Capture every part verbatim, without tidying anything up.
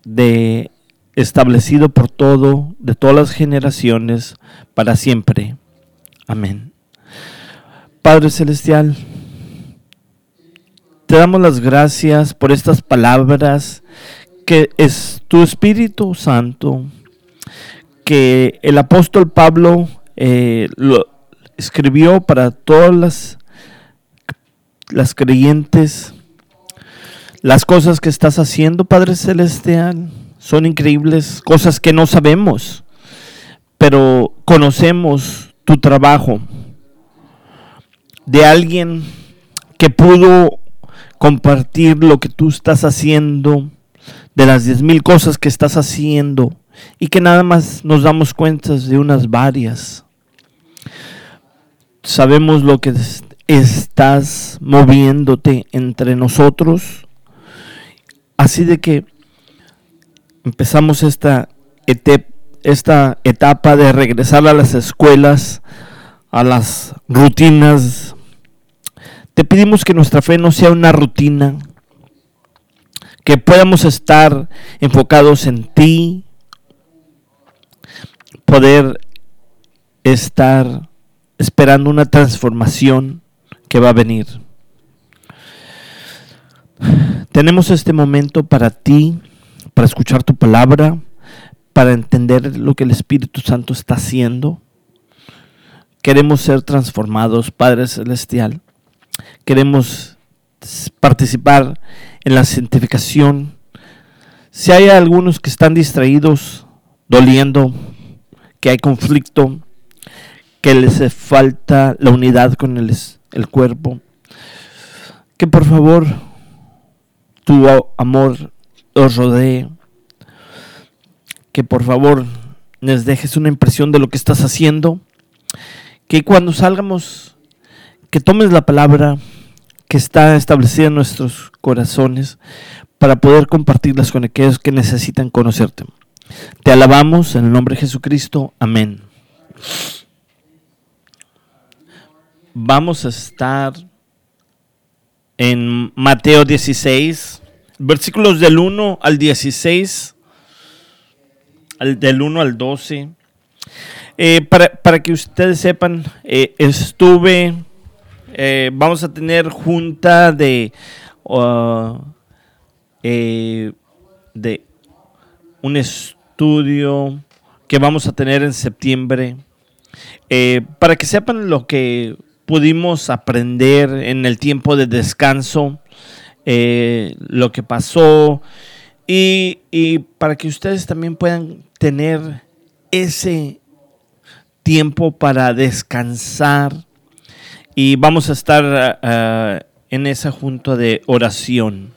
de establecido por todo, de todas las generaciones, para siempre. Amén. Padre Celestial, te damos las gracias por estas palabras que es tu Espíritu Santo, que el apóstol Pablo eh, lo escribió para todas las, las creyentes. Las cosas que estás haciendo, Padre Celestial, son increíbles, cosas que no sabemos, pero conocemos tu trabajo de alguien que pudo compartir lo que tú estás haciendo, de las diez mil cosas que estás haciendo, y que nada más nos damos cuenta de unas varias. Sabemos lo que estás moviéndote entre nosotros. Así de que empezamos esta, etep, esta etapa de regresar a las escuelas, a las rutinas. Te pedimos que nuestra fe no sea una rutina, que podamos estar enfocados en ti, poder estar esperando una transformación que va a venir. Tenemos este momento para ti, para escuchar tu palabra, para entender lo que el Espíritu Santo está haciendo. Queremos ser transformados, Padre Celestial. Queremos participar en la santificación. Si hay algunos que están distraídos, doliendo, que hay conflicto, que les falta la unidad con el, el cuerpo, que por favor tu amor os rodee, que por favor les dejes una impresión de lo que estás haciendo, que cuando salgamos, que tomes la palabra que está establecida en nuestros corazones para poder compartirlas con aquellos que necesitan conocerte. Te alabamos en el nombre de Jesucristo. Amén. Vamos a estar en Mateo dieciséis, versículos del uno al dieciséis, al, del uno al doce. Eh, para, para que ustedes sepan, eh, estuve, eh, vamos a tener junta de, uh, eh, de un estudio que vamos a tener en septiembre, eh, para que sepan lo que pudimos aprender en el tiempo de descanso, eh, lo que pasó, y, y para que ustedes también puedan tener ese tiempo para descansar. Y vamos a estar uh, en esa junta de oración.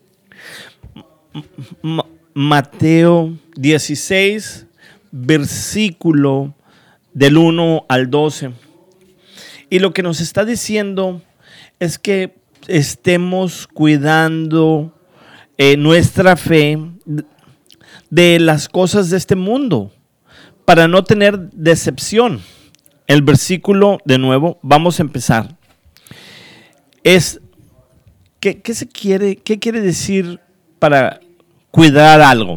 M- Mateo dieciséis, versículo del uno al doce. Y lo que nos está diciendo es que estemos cuidando eh, nuestra fe de las cosas de este mundo para no tener decepción. El versículo, de nuevo, vamos a empezar. Es, ¿qué, qué se quiere, qué quiere decir para cuidar algo?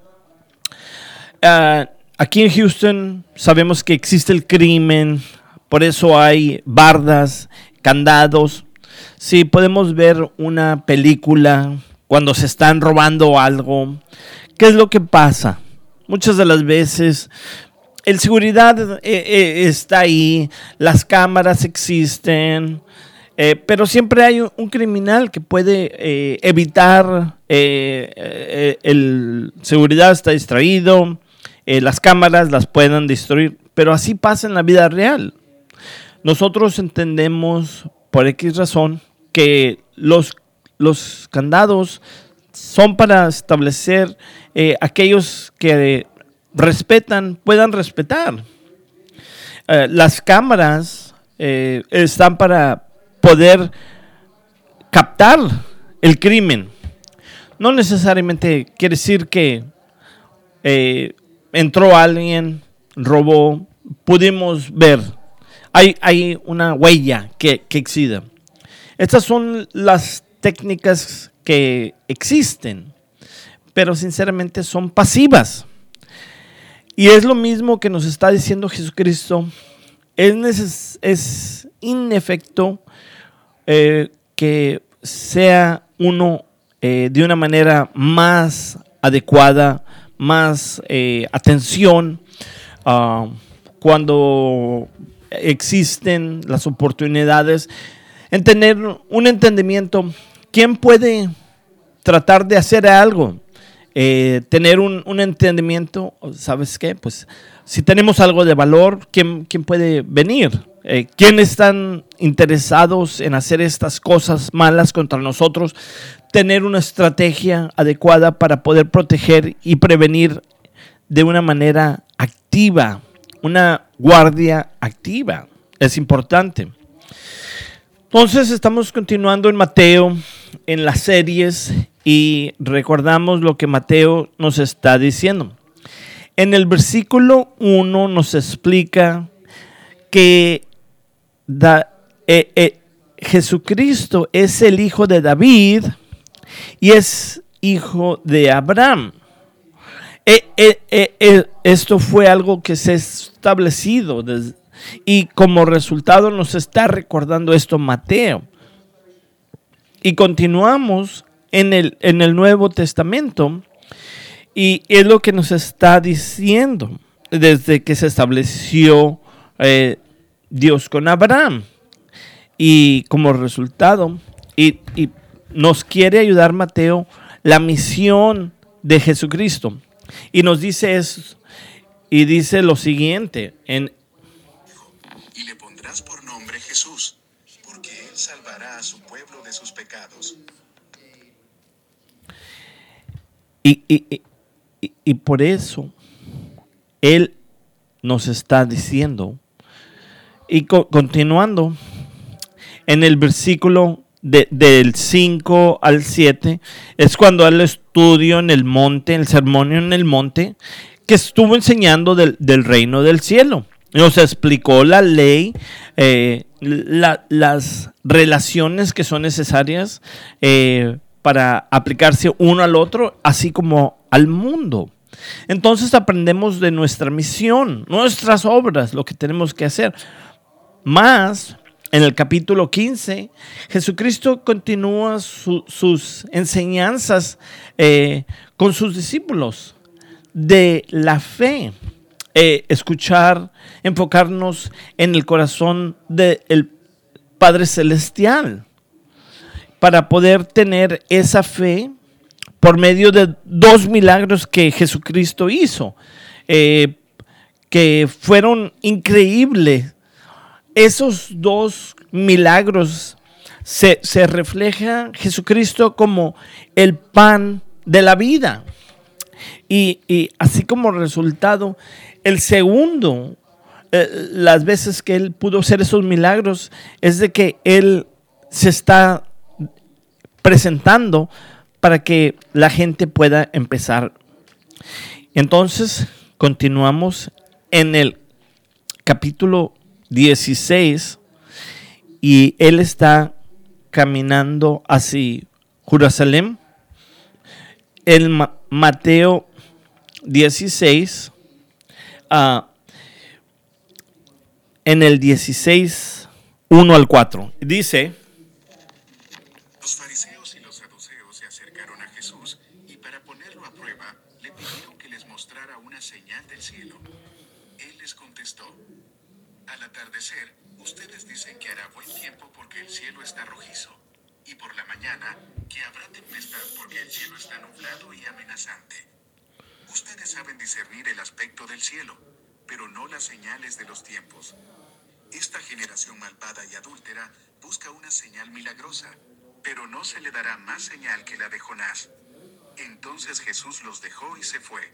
Uh, aquí en Houston sabemos que existe el crimen. Por eso hay bardas, candados. Si podemos ver una película cuando se están robando algo, ¿qué es lo que pasa? Muchas de las veces el seguridad eh, eh, está ahí, las cámaras existen, eh, pero siempre hay un, un criminal que puede eh, evitar, eh, eh, el seguridad está distraído, eh, las cámaras las pueden destruir, pero así pasa en la vida real. Nosotros entendemos, por X razón, que los, los candados son para establecer eh, aquellos que respetan, puedan respetar. Eh, las cámaras eh, están para poder captar el crimen. No necesariamente quiere decir que eh, entró alguien, robó, pudimos ver. Hay, hay una huella que, que existe. Estas son las técnicas que existen pero sinceramente son pasivas. Y es lo mismo que nos está diciendo Jesucristo. Es, neces- es inefecto eh, que sea uno eh, de una manera más adecuada, más eh, atención, uh, cuando existen las oportunidades, en tener un entendimiento. ¿Quién puede tratar de hacer algo? Eh, tener un, un entendimiento, ¿sabes qué? Pues si tenemos algo de valor, ¿quién, quién puede venir? Eh, ¿Quiénes están interesados en hacer estas cosas malas contra nosotros? Tener una estrategia adecuada para poder proteger y prevenir de una manera activa, una guardia activa. Es importante. Entonces estamos continuando en Mateo, en las series, y recordamos lo que Mateo nos está diciendo. En el versículo uno nos explica que da, eh, eh, Jesucristo es el hijo de David y es hijo de Abraham. Eh, eh, eh, eh, esto fue algo que se ha establecido desde, y como resultado nos está recordando esto Mateo. Y continuamos en el, en el Nuevo Testamento, y es lo que nos está diciendo desde que se estableció eh, Dios con Abraham. Y como resultado, y, y nos quiere ayudar Mateo, la misión de Jesucristo. Y nos dice eso, y dice lo siguiente, en y le pondrás por nombre Jesús, porque él salvará a su pueblo de sus pecados. Y, y, y, y por eso él nos está diciendo, y co- continuando en el versículo de, del cinco al siete, es cuando él estudió en el monte, el sermón en el monte, que estuvo enseñando del, del reino del cielo. Nos explicó la ley, eh, la, las relaciones que son necesarias eh, para aplicarse uno al otro, así como al mundo. Entonces aprendemos de nuestra misión, nuestras obras, lo que tenemos que hacer. Más, en el capítulo quince, Jesucristo continúa su, sus enseñanzas eh, con sus discípulos de la fe. Eh, escuchar, enfocarnos en el corazón del Padre Celestial para poder tener esa fe por medio de dos milagros que Jesucristo hizo, eh, que fueron increíbles. Esos dos milagros se, se refleja Jesucristo como el pan de la vida. Y, y así como resultado, el segundo, eh, las veces que él pudo hacer esos milagros, es de que él se está presentando para que la gente pueda empezar. Entonces, continuamos en el capítulo dieciséis, y él está caminando hacia Jerusalén. En Ma- Mateo dieciséis, uh, en el dieciséis, uno al cuatro, dice: Los fariseos y los saduceos se acercaron a Jesús y para ponerlo a prueba le pidieron que les mostrara una señal del cielo. Él les contestó: al atardecer, ustedes dicen que hará buen tiempo porque el cielo está rojizo, y por la mañana que habrá tempestad porque el cielo está nublado y amenazante. Ustedes saben discernir el aspecto del cielo, pero no las señales de los tiempos. Esta generación malvada y adúltera busca una señal milagrosa, pero no se le dará más señal que la de Jonás. Entonces Jesús los dejó y se fue.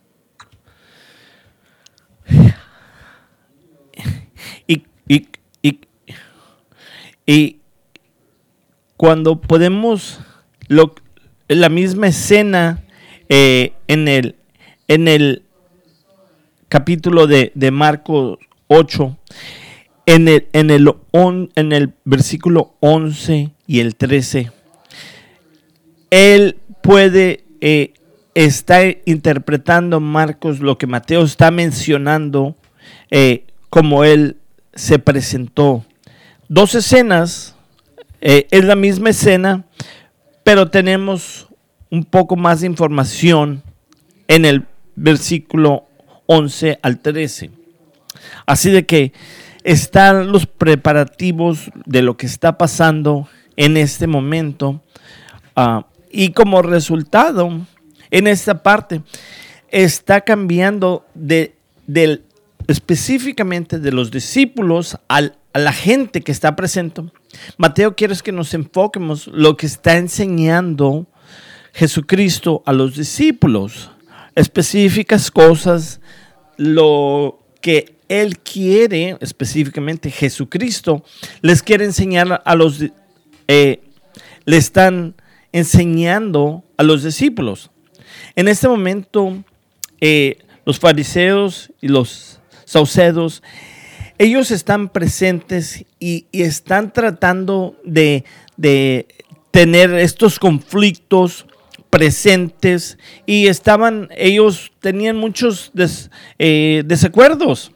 Y, y, y, y cuando podemos, lo, la misma escena eh, en, el, en el capítulo de, de Marcos ocho, en el, en, el on, en el versículo once y el trece, él puede eh, está interpretando Marcos lo que Mateo está mencionando, eh, como él se presentó. Dos escenas, eh, es la misma escena, pero tenemos un poco más de información en el versículo once al trece. Así de que están los preparativos de lo que está pasando en este momento, uh, y como resultado, en esta parte, está cambiando de, de específicamente de los discípulos al, a la gente que está presente. Mateo quiere que nos enfoquemos lo que está enseñando Jesucristo a los discípulos, específicas cosas, lo que Él quiere, específicamente Jesucristo, les quiere enseñar a los, eh, le están enseñando a los discípulos. En este momento, eh, los fariseos y los saduceos, ellos están presentes y, y están tratando de, de tener estos conflictos presentes, y estaban, ellos tenían muchos des, eh, desacuerdos,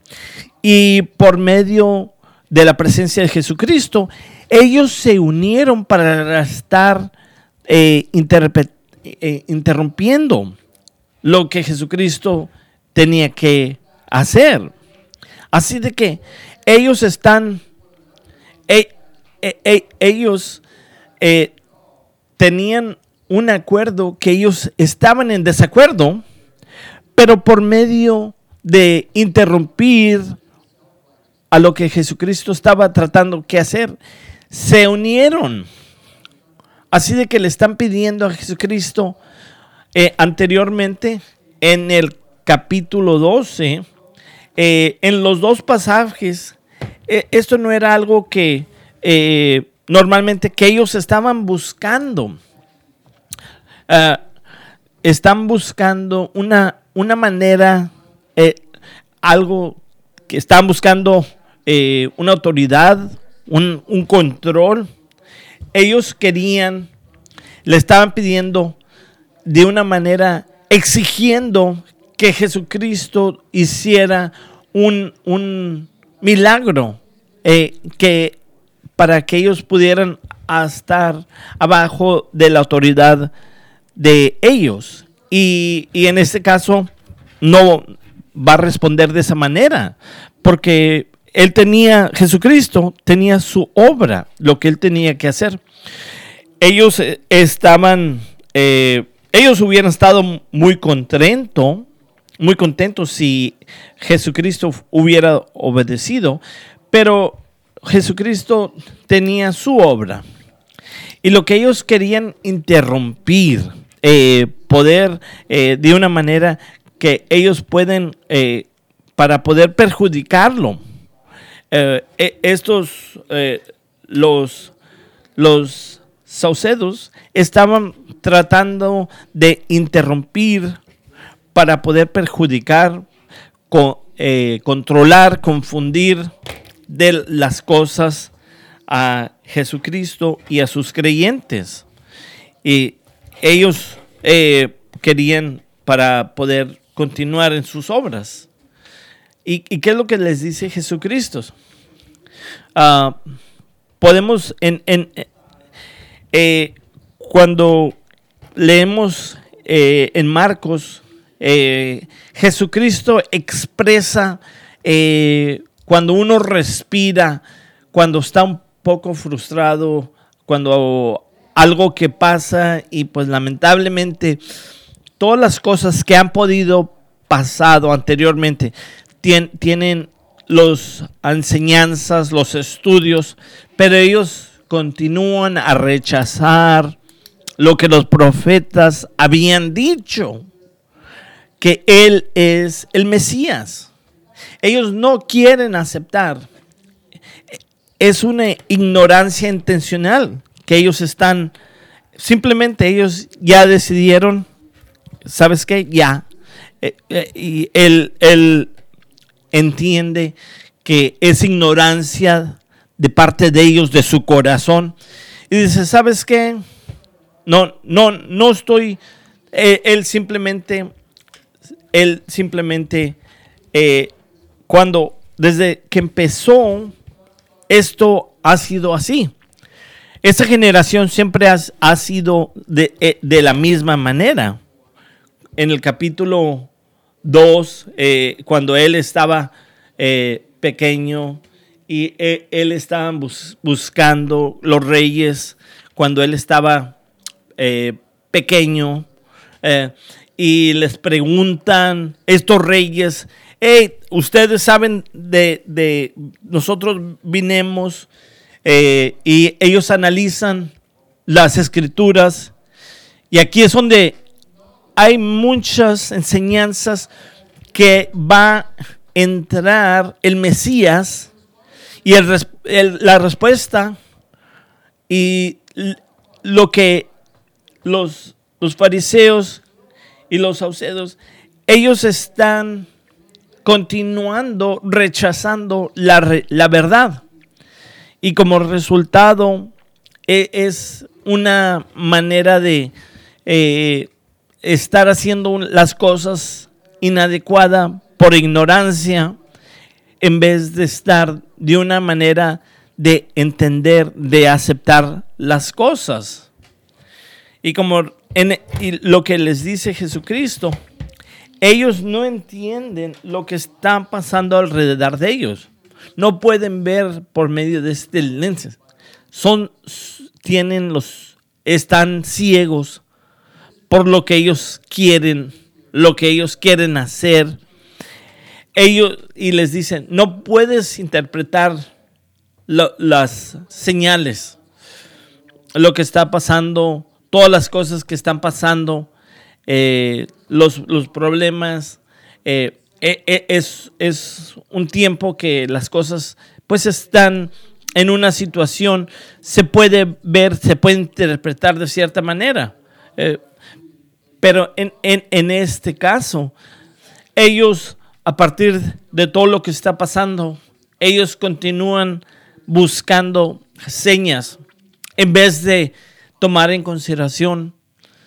y por medio de la presencia de Jesucristo, ellos se unieron para estar eh, interpre- eh, interrumpiendo lo que Jesucristo tenía que hacer. Así de que ellos están, eh, eh, eh, ellos eh, tenían un acuerdo que ellos estaban en desacuerdo, pero por medio de interrumpir a lo que Jesucristo estaba tratando que hacer, se unieron. Así de que le están pidiendo a Jesucristo, eh, anteriormente en el capítulo doce, eh, en los dos pasajes, eh, esto no era algo que eh, normalmente que ellos estaban buscando. Uh, están buscando una, una manera, eh, algo que están buscando, eh, una autoridad, un, un control. Ellos querían, le estaban pidiendo de una manera, exigiendo que Jesucristo hiciera un, un milagro, eh, que para que ellos pudieran estar abajo de la autoridad de ellos, y, y en este caso no va a responder de esa manera, porque él tenía, Jesucristo tenía su obra, lo que él tenía que hacer. Ellos estaban, eh, ellos hubieran estado muy contentos, muy contentos si Jesucristo hubiera obedecido, pero Jesucristo tenía su obra, y lo que ellos querían interrumpir, Eh, poder eh, de una manera que ellos pueden, eh, para poder perjudicarlo. Eh, eh, estos, eh, los, los saduceos estaban tratando de interrumpir para poder perjudicar, con, eh, controlar, confundir de las cosas a Jesucristo y a sus creyentes. Y ellos eh, querían para poder continuar en sus obras. ¿Y, y qué es lo que les dice Jesucristo? Uh, podemos, en, en eh, cuando leemos eh, en Marcos, eh, Jesucristo expresa, eh, cuando uno respira, cuando está un poco frustrado, cuando algo que pasa, y pues lamentablemente todas las cosas que han podido pasado anteriormente tien, tienen las enseñanzas, los estudios, pero ellos continúan a rechazar lo que los profetas habían dicho, que Él es el Mesías. Ellos no quieren aceptar. Es una ignorancia intencional que ellos están, simplemente ellos ya decidieron, ¿sabes qué? Ya. Eh, eh, y él, él entiende que es ignorancia de parte de ellos, de su corazón. Y dice, ¿sabes qué? No, no, no estoy Eh, él simplemente, él simplemente, eh, cuando, desde que empezó, esto ha sido así. Esta generación siempre ha, ha sido de, de la misma manera. En el capítulo dos, eh, cuando él estaba eh, pequeño y él, él estaba bus, buscando los reyes, cuando él estaba eh, pequeño, eh, y les preguntan estos reyes, hey, ustedes saben de, de nosotros vinimos, eh, y ellos analizan las escrituras, y aquí es donde hay muchas enseñanzas que va a entrar el Mesías, y el, el, la respuesta y lo que los, los fariseos y los saduceos, ellos están continuando rechazando la, la verdad, y como resultado eh, es una manera de eh, estar haciendo las cosas inadecuada por ignorancia, en vez de estar de una manera de entender, de aceptar las cosas. Y como en, y lo que les dice Jesucristo, ellos no entienden lo que está pasando alrededor de ellos. No pueden ver por medio de este lente. Son, tienen los, están ciegos por lo que ellos quieren, lo que ellos quieren hacer. Ellos, y les dicen, no puedes interpretar lo, las señales, lo que está pasando, todas las cosas que están pasando, eh, los, los problemas. Eh, eh, es, es un tiempo que las cosas pues están en una situación, se puede ver, se puede interpretar de cierta manera. Eh, pero en, en, en este caso, ellos, a partir de todo lo que está pasando, ellos continúan buscando señas en vez de tomar en consideración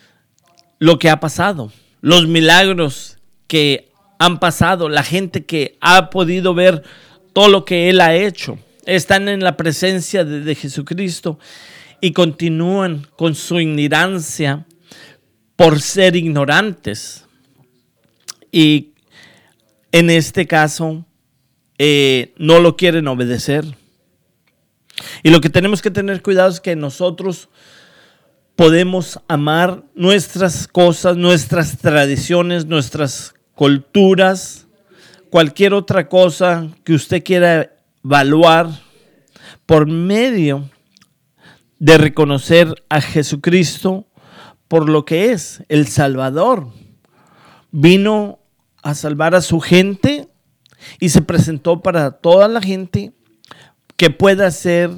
lo que ha pasado, los milagros que han pasado, la gente que ha podido ver todo lo que Él ha hecho. Están en la presencia de, de Jesucristo y continúan con su ignorancia por ser ignorantes. Y en este caso, eh, no lo quieren obedecer. Y lo que tenemos que tener cuidado es que nosotros podemos amar nuestras cosas, nuestras tradiciones, nuestras culturas, cualquier otra cosa que usted quiera evaluar por medio de reconocer a Jesucristo por lo que es el Salvador. Vino a salvar a su gente y se presentó para toda la gente, que pueda ser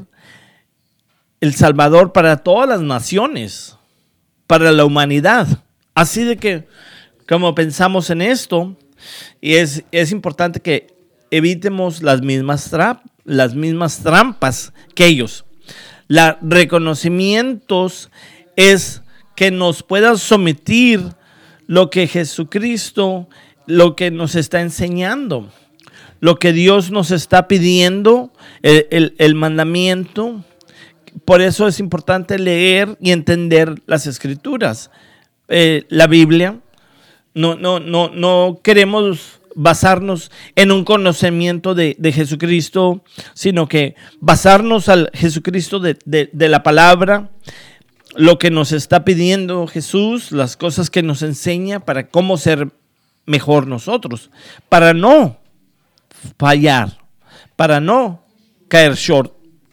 el Salvador para todas las naciones, para la humanidad. Así de que, como pensamos en esto, y es, es importante que evitemos las mismas, tra- las mismas trampas que ellos. Los reconocimientos es que nos pueda someter lo que Jesucristo, lo que nos está enseñando, lo que Dios nos está pidiendo, el, el, el mandamiento. Por eso es importante leer y entender las Escrituras, eh, la Biblia. No, no, no, no queremos basarnos en un conocimiento de, de Jesucristo, sino que basarnos al Jesucristo de, de, de la palabra, lo que nos está pidiendo Jesús, las cosas que nos enseña para cómo ser mejor nosotros, para no fallar, para no caer short.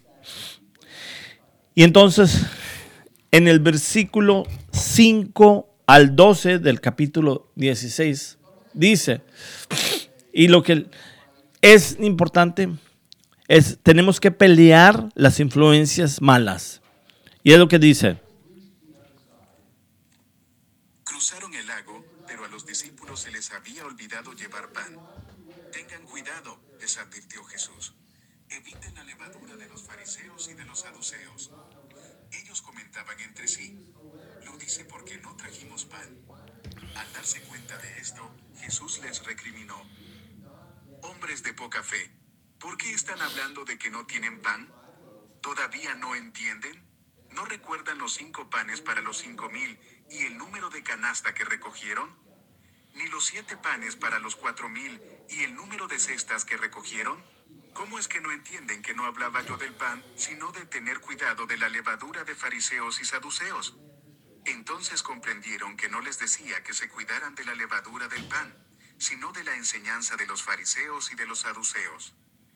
Y entonces, en el versículo cinco al doce del capítulo dieciséis, dice, y lo que es importante es, tenemos que pelear las influencias malas. Y es lo que dice. Cruzaron el lago, pero a los discípulos se les había olvidado llevar pan. Tengan cuidado, les advirtió Jesús. Eviten la levadura de los fariseos y de los saduceos. Ellos comentaban entre sí, lo dice porque no trajimos pan. Al darse cuenta de esto, Jesús les recriminó: hombres de poca fe, ¿por qué están hablando de que no tienen pan? ¿Todavía no entienden? ¿No recuerdan los cinco panes para los cinco mil y el número de canasta que recogieron? ¿Ni los siete panes para los cuatro mil y el número de cestas que recogieron? ¿Cómo es que no entienden que no hablaba yo del pan, sino de tener cuidado de la levadura de fariseos y saduceos? Entonces comprendieron que no les decía que se cuidaran de la levadura del pan, sino de la enseñanza de los fariseos y de los saduceos.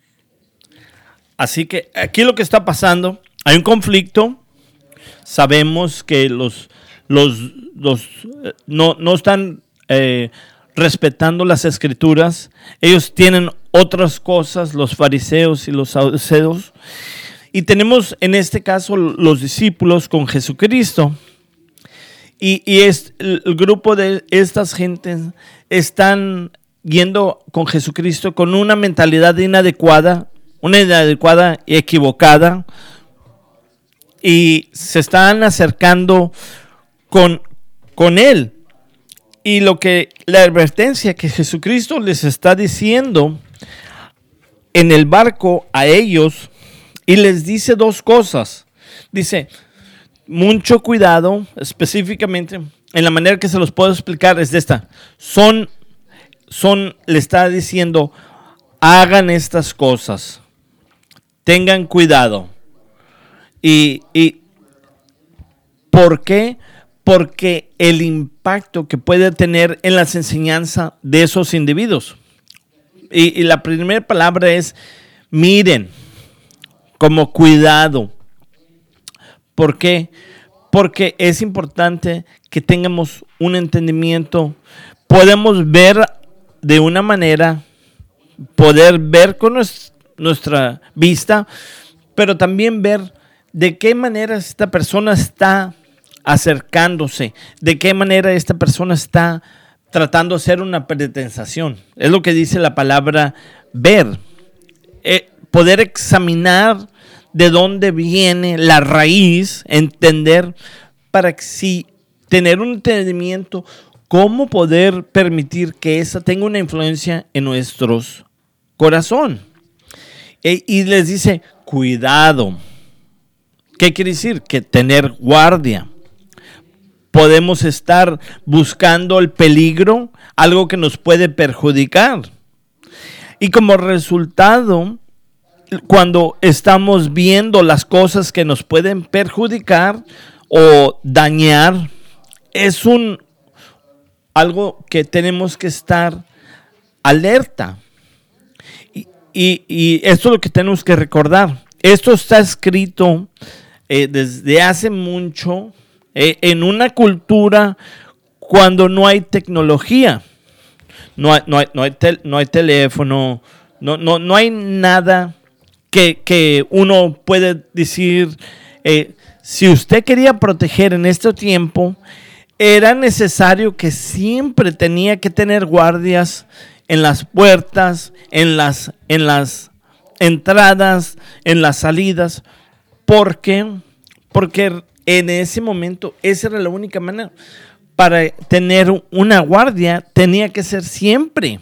Así que aquí lo que está pasando, hay un conflicto. Sabemos que los, los, los no, no están eh, respetando las escrituras. Ellos tienen otras cosas, los fariseos y los saduceos. Y tenemos en este caso los discípulos con Jesucristo. Y, y es, el, el grupo de estas gentes están yendo con Jesucristo con una mentalidad inadecuada, una inadecuada y equivocada. Y se están acercando con, con Él. Y lo que la advertencia que Jesucristo les está diciendo en el barco a ellos, y les dice dos cosas. Dice, mucho cuidado, específicamente, en la manera que se los puedo explicar es de esta. Son, son, le está diciendo, hagan estas cosas, tengan cuidado. Y, y ¿por qué? Porque el impacto que puede tener en las enseñanzas de esos individuos. Y, y la primera palabra es miren, como cuidado. ¿Por qué? Porque es importante que tengamos un entendimiento. Podemos ver de una manera, poder ver con nuestra vista, pero también ver de qué manera esta persona está acercándose, de qué manera esta persona está tratando de hacer una pretensación. Es lo que dice la palabra ver. Eh, poder examinar de dónde viene la raíz, entender, para que si tener un entendimiento, cómo poder permitir que esa tenga una influencia en nuestros corazón. E, y les dice, cuidado. ¿Qué quiere decir? Que tener guardia. Podemos estar buscando el peligro, algo que nos puede perjudicar. Y como resultado, cuando estamos viendo las cosas que nos pueden perjudicar o dañar, es un algo que tenemos que estar alerta. Y, y, y esto es lo que tenemos que recordar. Esto está escrito eh, desde hace mucho eh, en una cultura cuando no hay tecnología, no hay, no hay, no hay, tel, no hay teléfono, no, no, no hay nada que, que uno puede decir. Eh, si usted quería proteger en este tiempo, era necesario que siempre tenía que tener guardias en las puertas, en las, en las entradas, en las salidas. ¿Por qué? Porque en ese momento esa era la única manera. Para tener una guardia tenía que ser siempre.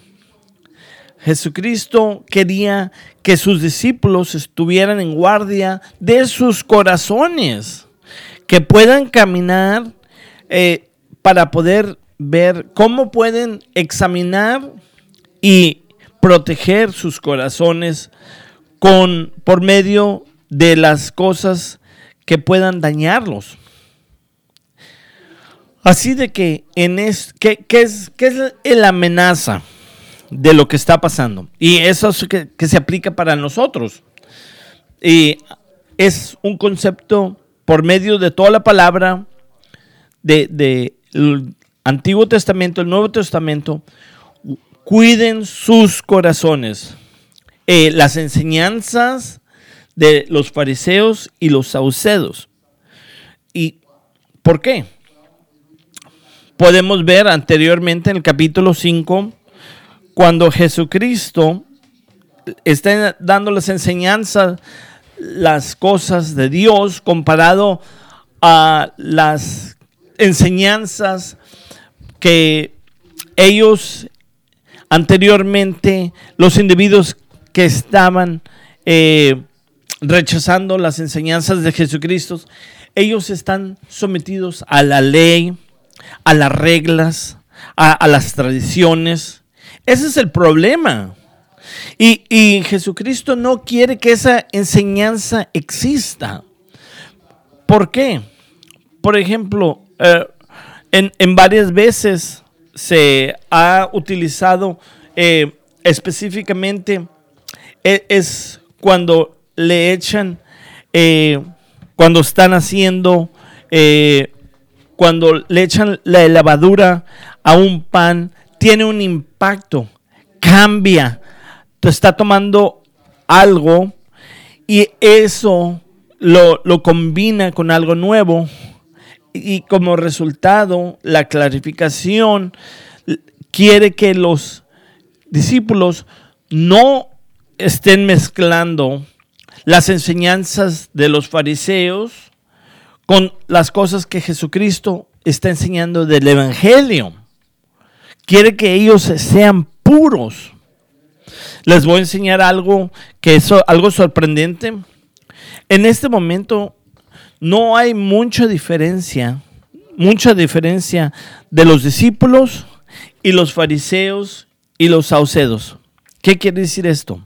Jesucristo quería que sus discípulos estuvieran en guardia de sus corazones, que puedan caminar eh, para poder ver cómo pueden examinar y proteger sus corazones con, por medio de las cosas que puedan dañarlos. Así de que, en es, ¿qué, qué es, qué es la amenaza de lo que está pasando? Y eso es que, que se aplica para nosotros. Y es un concepto por medio de toda la palabra de, de el Antiguo Testamento, el Nuevo Testamento. Cuiden sus corazones. Eh, las enseñanzas de los fariseos y los saduceos. ¿Y por qué? Podemos ver anteriormente en el capítulo cinco, cuando Jesucristo está dando las enseñanzas, las cosas de Dios, comparado a las enseñanzas que ellos anteriormente, los individuos que estaban eh, rechazando las enseñanzas de Jesucristo, ellos están sometidos a la ley, a las reglas, a, a las tradiciones. Ese es el problema. Y, y Jesucristo no quiere que esa enseñanza exista. ¿Por qué? Por ejemplo, eh, en, en varias veces se ha utilizado eh, específicamente, eh, es cuando le echan, eh, cuando están haciendo, eh, cuando le echan la levadura a un pan, tiene un impacto, cambia, te está tomando algo y eso lo, lo combina con algo nuevo y como resultado la clarificación quiere que los discípulos no estén mezclando las enseñanzas de los fariseos con las cosas que Jesucristo está enseñando del Evangelio. Quiere que ellos sean puros. Les voy a enseñar algo que es algo sorprendente. En este momento no hay mucha diferencia, mucha diferencia de los discípulos y los fariseos y los saduceos. ¿Qué quiere decir esto?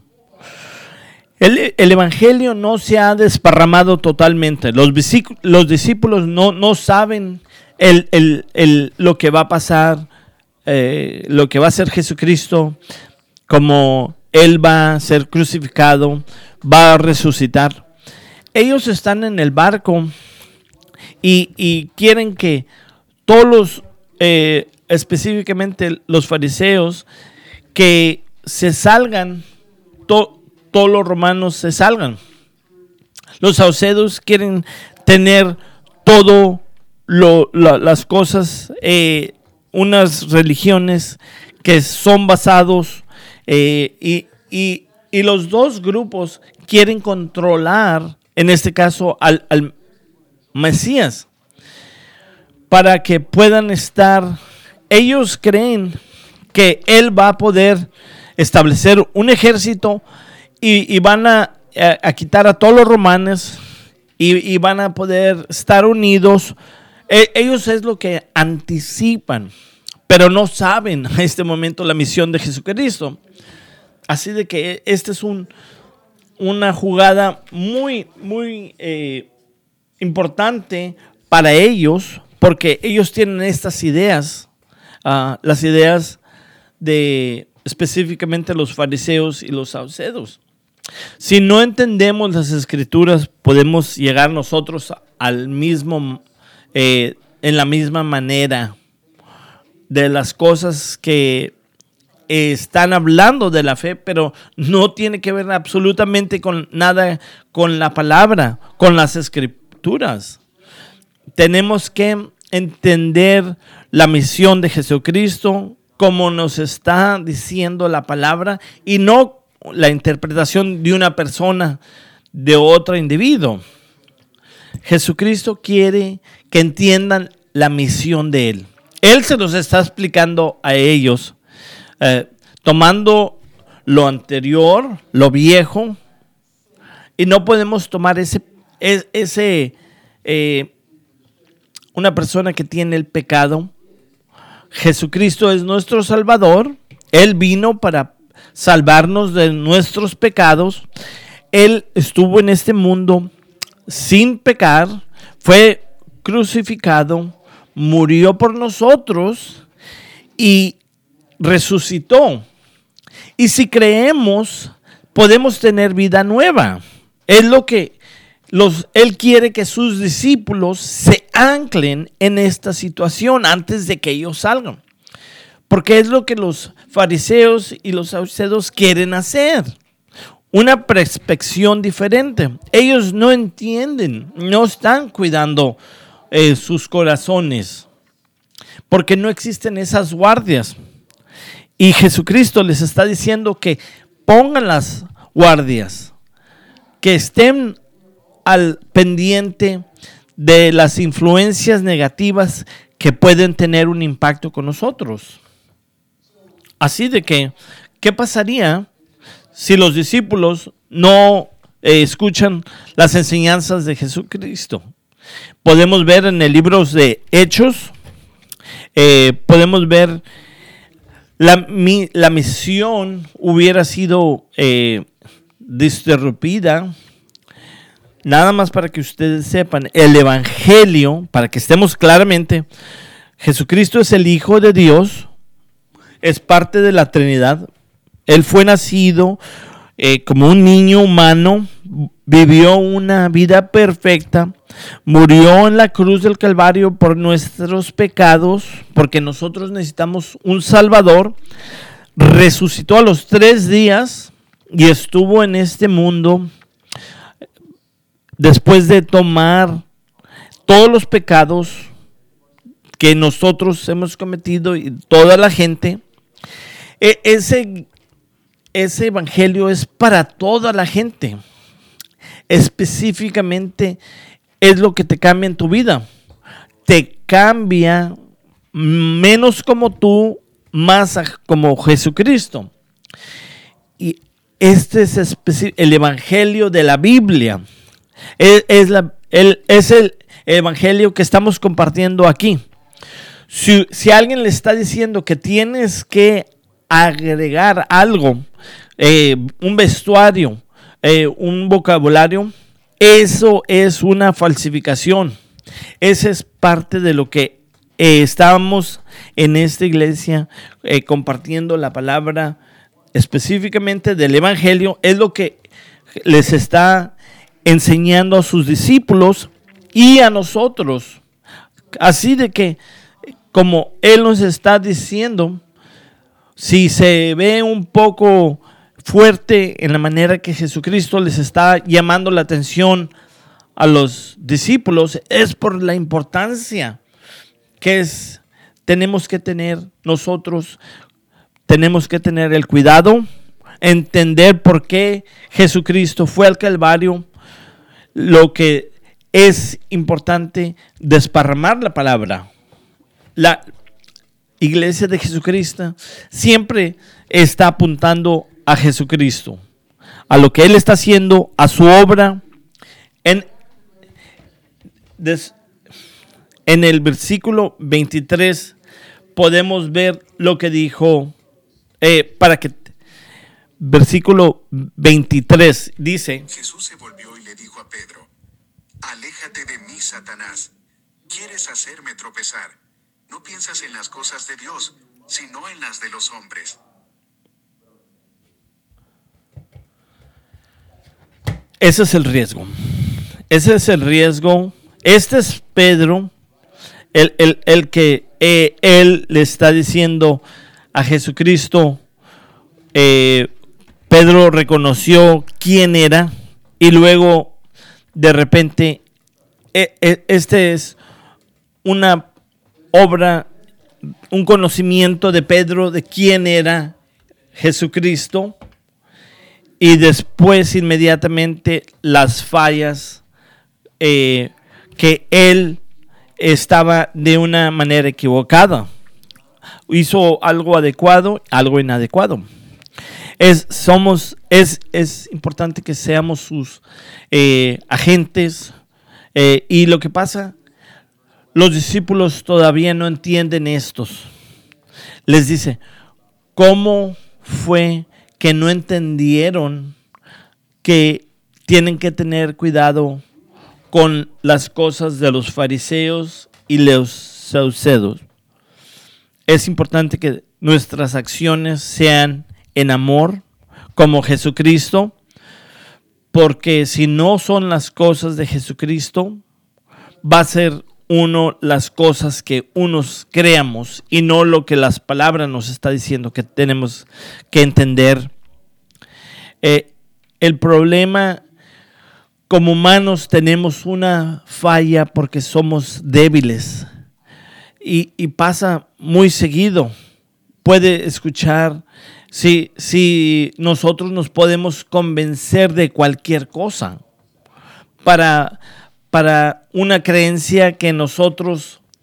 El, el evangelio no se ha desparramado totalmente. Los, los discípulos no, no saben el, el, el, lo que va a pasar, eh, lo que va a hacer Jesucristo, como Él va a ser crucificado, va a resucitar. Ellos están en el barco y, y quieren que todos los, eh, específicamente los fariseos, que se salgan, to, todos los romanos se salgan. Los saduceos quieren tener todo lo, lo, las cosas, eh, unas religiones que son basados eh, y, y, y los dos grupos quieren controlar, en este caso, al, al Mesías, para que puedan estar. Ellos creen que Él va a poder establecer un ejército y, y van a, a, a quitar a todos los romanos y, y van a poder estar unidos. E, ellos es lo que anticipan, pero no saben a este momento la misión de Jesucristo. Así de que esta es un, una jugada muy, muy eh, importante para ellos, porque ellos tienen estas ideas, uh, las ideas de específicamente los fariseos y los saduceos. Si no entendemos las escrituras, podemos llegar nosotros al mismo, eh, en la misma manera de las cosas que están hablando de la fe, pero no tiene que ver absolutamente con nada con la palabra, con las escrituras. Tenemos que entender la misión de Jesucristo, como nos está diciendo la palabra, y no la interpretación de una persona, de otro individuo. Jesucristo quiere que entiendan la misión de Él. Él se los está explicando a ellos, eh, tomando lo anterior, lo viejo, y no podemos tomar ese, ese eh, una persona que tiene el pecado. Jesucristo es nuestro Salvador. Él vino para salvarnos de nuestros pecados. Él estuvo en este mundo sin pecar, fue crucificado, murió por nosotros y resucitó. Y si creemos, podemos tener vida nueva. Es lo que los, Él quiere que sus discípulos se anclen en esta situación antes de que ellos salgan. Porque es lo que los fariseos y los saduceos quieren hacer. Una perspectiva diferente. Ellos no entienden, no están cuidando eh, sus corazones, porque no existen esas guardias. Y Jesucristo les está diciendo que pongan las guardias, que estén al pendiente de las influencias negativas que pueden tener un impacto con nosotros. Así de que, ¿qué pasaría si los discípulos no eh, escuchan las enseñanzas de Jesucristo? Podemos ver en el libro de Hechos, eh, podemos ver la, mi, la misión hubiera sido eh, disrupida. Nada más para que ustedes sepan, el evangelio, para que estemos claramente, Jesucristo es el Hijo de Dios, es parte de la Trinidad. Él fue nacido eh, como un niño humano, vivió una vida perfecta, murió en la cruz del Calvario por nuestros pecados, porque nosotros necesitamos un Salvador, resucitó a los tres días y estuvo en este mundo después de tomar todos los pecados que nosotros hemos cometido y toda la gente. E- ese, ese evangelio es para toda la gente. Específicamente es lo que te cambia en tu vida. Te cambia menos como tú, más a, como Jesucristo. Y este es especi- el evangelio de la Biblia. Es, es, la, el, es el evangelio que estamos compartiendo aquí. Si, si alguien le está diciendo que tienes que agregar algo, eh, un vestuario, eh, un vocabulario, eso es una falsificación. Esa es parte de lo que eh, estamos en esta iglesia eh, compartiendo la palabra específicamente del evangelio. Es lo que les está enseñando a sus discípulos y a nosotros. Así de que, como Él nos está diciendo, si se ve un poco fuerte en la manera que Jesucristo les está llamando la atención a los discípulos, es por la importancia que es, tenemos que tener nosotros, tenemos que tener el cuidado, entender por qué Jesucristo fue al Calvario. Lo que es importante, desparramar la palabra. La iglesia de Jesucristo siempre está apuntando a Jesucristo, a lo que Él está haciendo, a su obra. En, des, en el versículo veintitrés podemos ver lo que dijo, eh, para que, versículo veintitrés dice: Jesús se volvió y le dijo a Pedro: Aléjate de mí, Satanás. Quieres hacerme tropezar. No piensas en las cosas de Dios, sino en las de los hombres. Ese es el riesgo. Ese es el riesgo. Este es Pedro, el, el, el que eh, él le está diciendo a Jesucristo. Eh, Pedro reconoció quién era y luego de repente eh, eh, este es una obra, un conocimiento de Pedro de quién era Jesucristo. Y después inmediatamente las fallas eh, que él estaba de una manera equivocada. Hizo algo adecuado, algo inadecuado. Es, somos, es, es importante que seamos sus eh, agentes. Eh, y lo que pasa, los discípulos todavía no entienden estos. Les dice, ¿cómo fue que no entendieron que tienen que tener cuidado con las cosas de los fariseos y los saduceos? Es importante que nuestras acciones sean en amor, como Jesucristo, porque si no son las cosas de Jesucristo, va a ser uno las cosas que unos creamos y no lo que las palabras nos está diciendo que tenemos que entender. Eh, el problema, como humanos tenemos una falla porque somos débiles y, y pasa muy seguido. Puede escuchar, si, si nosotros nos podemos convencer de cualquier cosa para, para una creencia que nosotros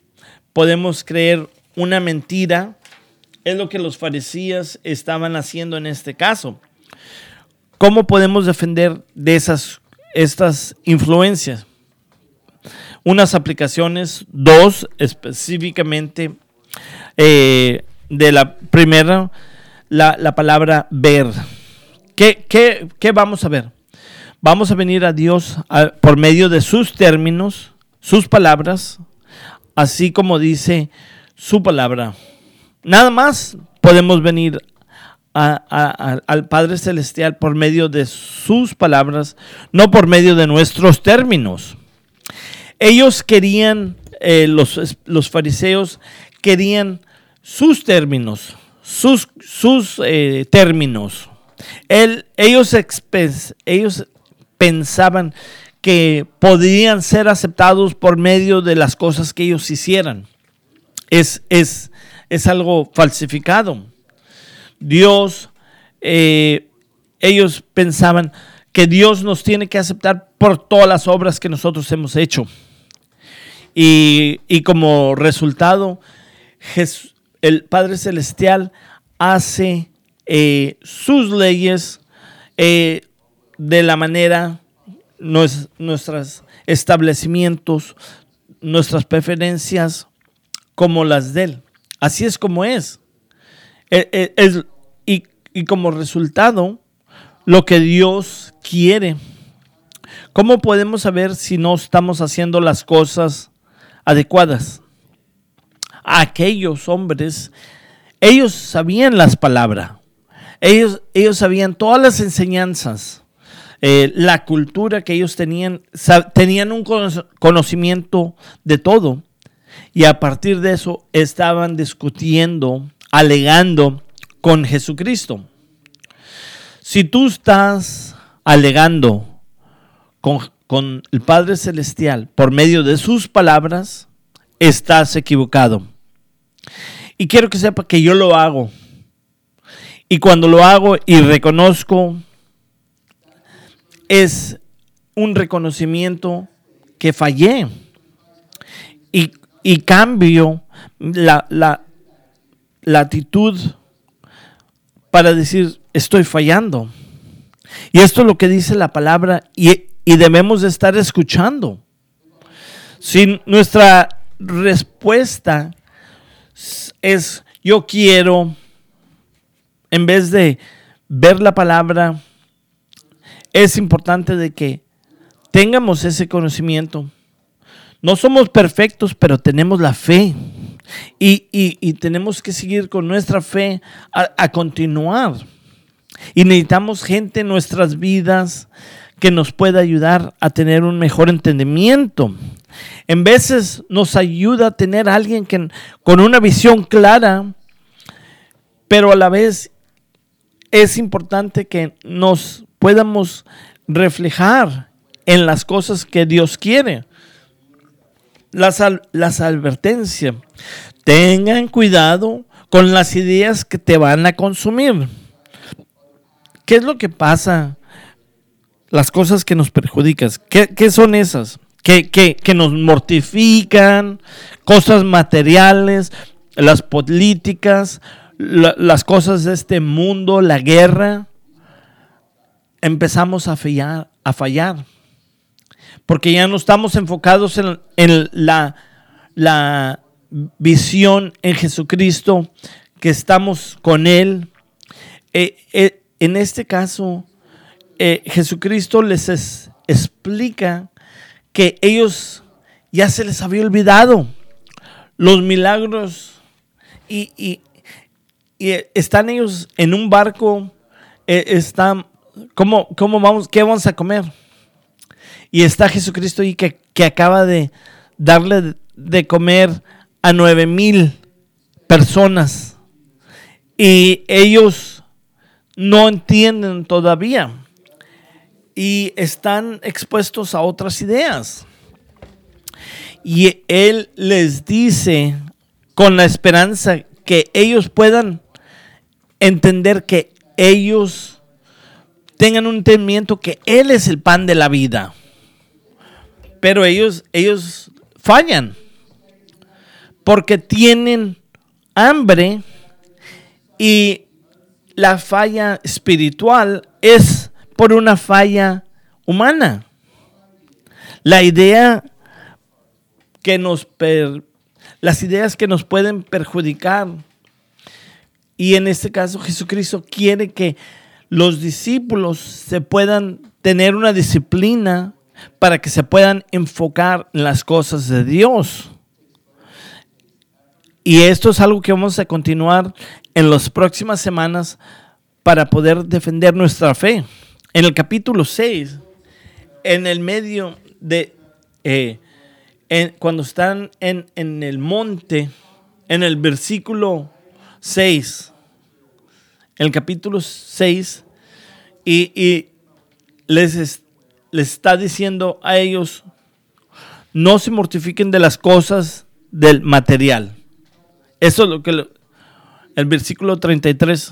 podemos creer una mentira. Es lo que los fariseos estaban haciendo en este caso. ¿Cómo podemos defender de esas estas influencias? Unas aplicaciones, dos específicamente, eh, de la primera, la, la palabra ver. ¿Qué, qué, ¿Qué vamos a ver? Vamos a venir a Dios a, por medio de sus términos, sus palabras, así como dice su palabra. Nada más podemos venir a, a, a, al Padre Celestial por medio de sus palabras, no por medio de nuestros términos. Ellos querían, eh, los, los fariseos querían sus términos, sus, sus eh, términos. Él, ellos, expen, ellos pensaban que podían ser aceptados por medio de las cosas que ellos hicieran. Es, es, es algo falsificado. Dios, eh, ellos pensaban que Dios nos tiene que aceptar por todas las obras que nosotros hemos hecho. Y, y como resultado, Jesús, el Padre Celestial hace eh, sus leyes eh, de la manera, nos, nuestros establecimientos, nuestras preferencias, como las de Él. Así es como es. Es, es y, y como resultado, lo que Dios quiere. ¿Cómo podemos saber si no estamos haciendo las cosas adecuadas? Aquellos hombres, ellos sabían las palabras, ellos, ellos sabían todas las enseñanzas, eh, la cultura que ellos tenían, sab, tenían un conocimiento de todo, y a partir de eso estaban discutiendo, alegando con Jesucristo. Si tú estás alegando con, con el Padre Celestial por medio de sus palabras, estás equivocado. Y quiero que sepa que yo lo hago. Y cuando lo hago y reconozco, es un reconocimiento que fallé. Y, y cambio la, la, la actitud para decir, estoy fallando. Y esto es lo que dice la palabra y, y debemos de estar escuchando. Si nuestra respuesta es yo quiero, en vez de ver la palabra, es importante de que tengamos ese conocimiento. No somos perfectos, pero tenemos la fe. Y, y, y tenemos que seguir con nuestra fe a, a continuar. Y necesitamos gente en nuestras vidas que nos pueda ayudar a tener un mejor entendimiento. En veces nos ayuda a tener a alguien que, con una visión clara, pero a la vez es importante que nos podamos reflejar en las cosas que Dios quiere. Las, las advertencias. Tengan cuidado con las ideas que te van a consumir. ¿Qué es lo que pasa? Las cosas que nos perjudican. ¿Qué, qué son esas? Que, que, que nos mortifican, cosas materiales, las políticas, la, las cosas de este mundo, la guerra. Empezamos a fallar, a fallar. Porque ya no estamos enfocados en, en la, la visión en Jesucristo, que estamos con Él. Eh, eh, en este caso, eh, Jesucristo les es, explica que ellos ya se les había olvidado los milagros y, y, y están ellos en un barco, eh, están, ¿cómo, cómo vamos, qué vamos a comer? Y está Jesucristo ahí que, que acaba de darle de comer a nueve mil personas. Y ellos no entienden todavía. Y están expuestos a otras ideas. Y Él les dice con la esperanza que ellos puedan entender que ellos tengan un entendimiento que Él es el pan de la vida. Pero ellos, ellos fallan. porque tienen hambre y la falla espiritual es por una falla humana. La idea que nos per, las ideas que nos pueden perjudicar, y en este caso Jesucristo quiere que los discípulos se puedan tener una disciplina para que se puedan enfocar en las cosas de Dios. Y esto es algo que vamos a continuar en las próximas semanas para poder defender nuestra fe. En el capítulo seis, en el medio de, eh, en, cuando están en, en el monte, en el versículo seis, el capítulo seis, y, y les, es, les está diciendo a ellos, no se mortifiquen de las cosas del material. Eso es lo que lo, el versículo treinta y tres.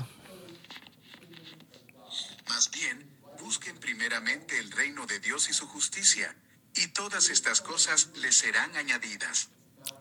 Más bien, busquen primeramente el reino de Dios y su justicia, y todas estas cosas les serán añadidas.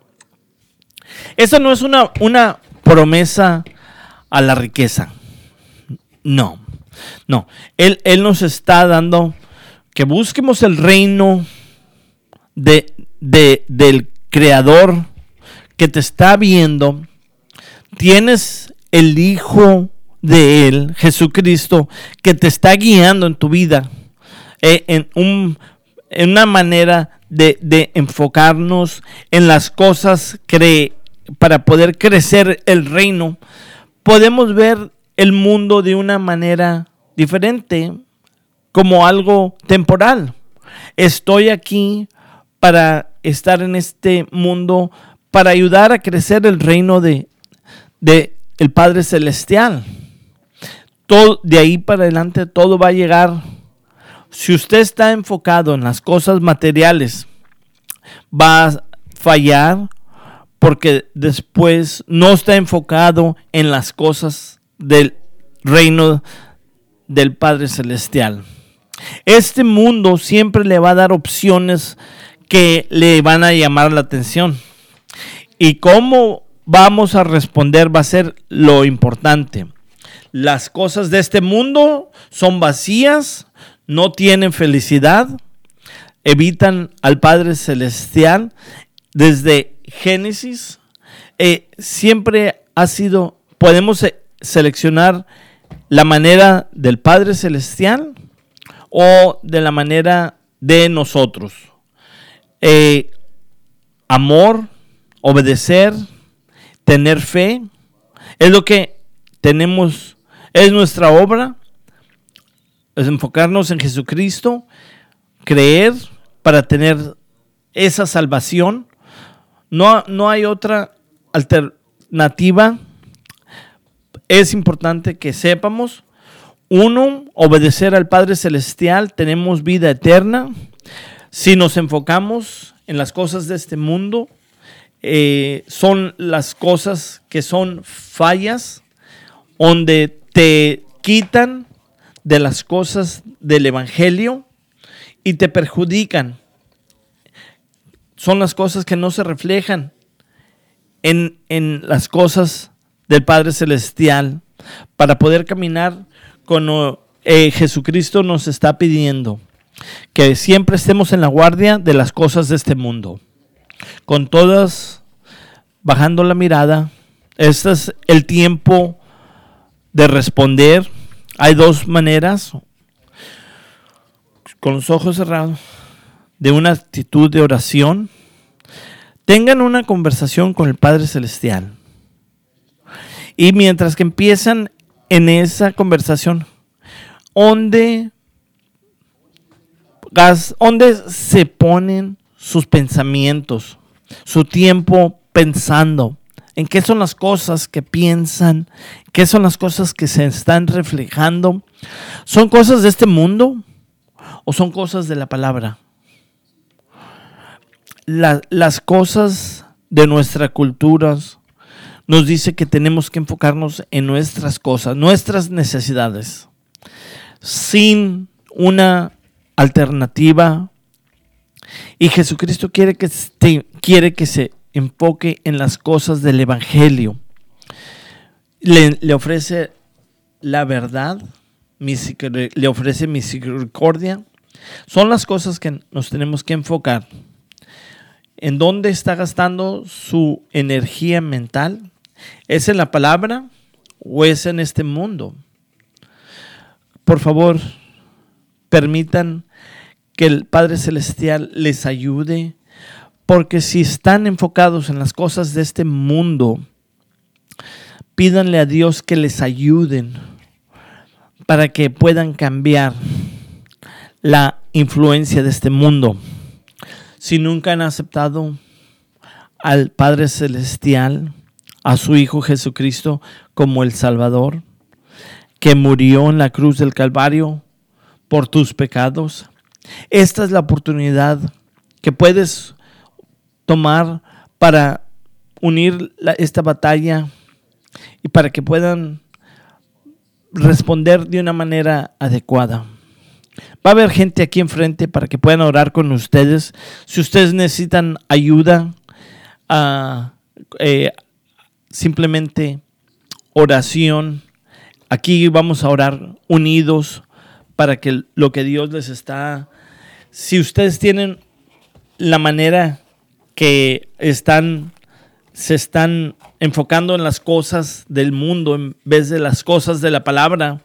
Esa no es una, una promesa a la riqueza. No, no. Él, él nos está dando que busquemos el reino de, de, del Creador que te está viendo. Tienes el Hijo de Él, Jesucristo, que te está guiando en tu vida. Eh, en, un, en una manera de, de enfocarnos en las cosas cre, para poder crecer el reino. Podemos ver el mundo de una manera diferente, como algo temporal. Estoy aquí para estar en este mundo, para ayudar a crecer el reino de, de el Padre Celestial. Todo, de ahí para adelante todo va a llegar. Si usted está enfocado en las cosas materiales, va a fallar, porque después no está enfocado en las cosas del reino del Padre Celestial. Este mundo siempre le va a dar opciones que le van a llamar la atención. Y cómo vamos a responder va a ser lo importante. Las cosas de este mundo son vacías, no tienen felicidad, evitan al Padre Celestial. Desde Génesis, eh, siempre ha sido, podemos seleccionar la manera del Padre Celestial o de la manera de nosotros. Eh, amor, obedecer, tener fe, es lo que tenemos, es nuestra obra, es enfocarnos en Jesucristo, creer para tener esa salvación. No, no hay otra alternativa. Es importante que sepamos, uno, obedecer al Padre Celestial, tenemos vida eterna. Si nos enfocamos en las cosas de este mundo, eh, son las cosas que son fallas, donde te quitan de las cosas del Evangelio y te perjudican. Son las cosas que no se reflejan en, en las cosas del Padre Celestial. Para poder caminar con eh, Jesucristo nos está pidiendo que siempre estemos en la guardia de las cosas de este mundo. Con todas, bajando la mirada. Este es el tiempo de responder. Hay dos maneras. Con los ojos cerrados, de una actitud de oración. Tengan una conversación con el Padre Celestial. Y mientras que empiezan en esa conversación, ¿dónde, dónde se ponen sus pensamientos, su tiempo pensando? ¿En qué son las cosas que piensan? ¿Qué son las cosas que se están reflejando? ¿Son cosas de este mundo o son cosas de la palabra? La, las cosas de nuestra cultura nos dice que tenemos que enfocarnos en nuestras cosas, nuestras necesidades, sin una alternativa. Y Jesucristo quiere que, te, quiere que se enfoque en las cosas del Evangelio. Le, le ofrece la verdad, le ofrece misericordia. Son las cosas que nos tenemos que enfocar. ¿En dónde está gastando su energía mental? ¿Es en la palabra o es en este mundo? Por favor, permitan que el Padre Celestial les ayude, porque si están enfocados en las cosas de este mundo, pídanle a Dios que les ayuden para que puedan cambiar la influencia de este mundo. Si nunca han aceptado al Padre Celestial, a su Hijo Jesucristo como el Salvador, que murió en la cruz del Calvario por tus pecados, esta es la oportunidad que puedes tomar para unir la, esta batalla y para que puedan responder de una manera adecuada. Va a haber gente aquí enfrente para que puedan orar con ustedes. Si ustedes necesitan ayuda, uh, eh, simplemente oración. Aquí vamos a orar unidos para que lo que Dios les está... Si ustedes tienen la manera que están, se están enfocando en las cosas del mundo en vez de las cosas de la palabra,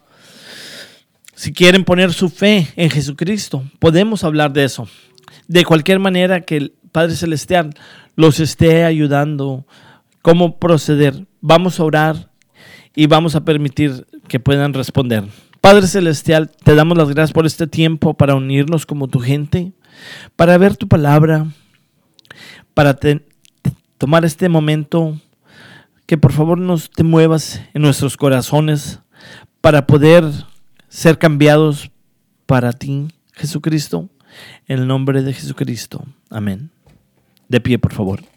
si quieren poner su fe en Jesucristo, podemos hablar de eso. De cualquier manera que el Padre Celestial los esté ayudando, cómo proceder. Vamos a orar y vamos a permitir que puedan responder. Padre Celestial, te damos las gracias por este tiempo para unirnos como tu gente, para ver tu palabra, para te, tomar este momento, que por favor nos te muevas en nuestros corazones para poder ser cambiados para ti, Jesucristo, en el nombre de Jesucristo. Amén. De pie, por favor.